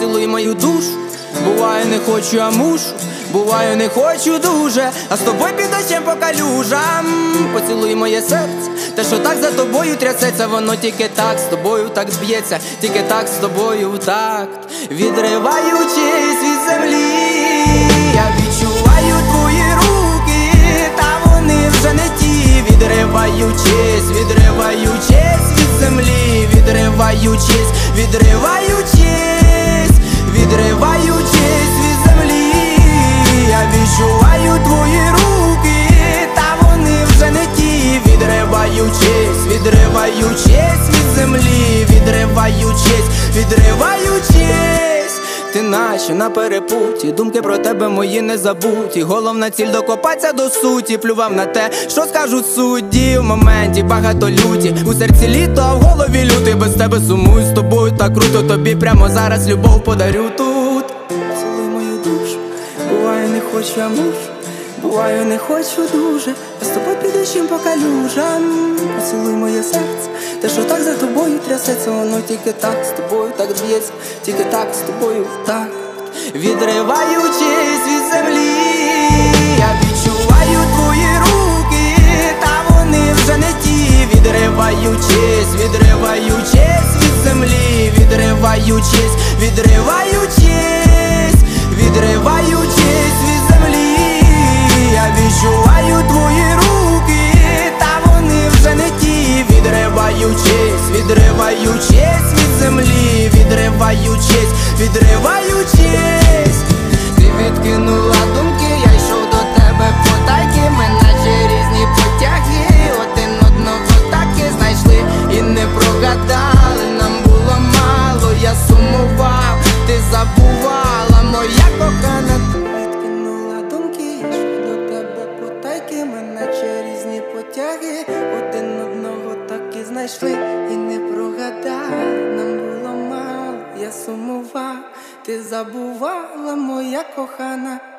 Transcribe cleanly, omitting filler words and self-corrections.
поцілуй мою душу. Буває не хочу, а мушу, буваю не хочу дуже, а з тобою під дощем по калюжам. Поцілуй моє серце, те, що так за тобою трясеться, воно тільки так з тобою так б'ється, тільки так з тобою в такт. Відриваючись від землі, я відчуваю твої руки, та вони вже не ті. Відриваючись, відриваючись від землі, відриваючись, відриваючись, відриваючись від землі, я відчуваю твої руки, та вони вже не ті. Відриваючись, відриваючись від землі, відриваючись, відриваючись. Ти наче на перепуті, думки про тебе мої не забуті. Головна ціль докопатися до суті, плював на те, що скажуть судді. В моменті багато люті, у серці літо, а в голові лютий. Без тебе сумую, з тобою так круто, тобі прямо зараз любов подарю тут. Поцілуй мою душу, буваю не хочу, а мушу, буваю не хочу дуже, а з тобою під дощем по калюжам. Поцілуй моє серце, те, що так за тобою трясеться, воно тільки так з тобою так б'ється, тільки так з тобою так. Відриваючись від землі, я відчуваю твої руки, та вони вже не ті. Відриваючись, відриваючись від землі, відриваючись, відриваючись, відриваючись від землі, я відчуваю твої руки, та вони вже не ті. Відриваючись, відриваючись від землі, відриваючись, відриваючись. Ти відкинула думки, я йшов до тебе потайки. Ми наче різні потяги, один одного так і знайшли і не прогадали. Нам було мало, я сумував, ти забувала, моя кохана. Ти відкинула думки, я йшов до тебе потайки. Ми наче різні потяги, один одного так і знайшли і не прогадали. Нам було мало, я сумував, ти забувала, моя кохана.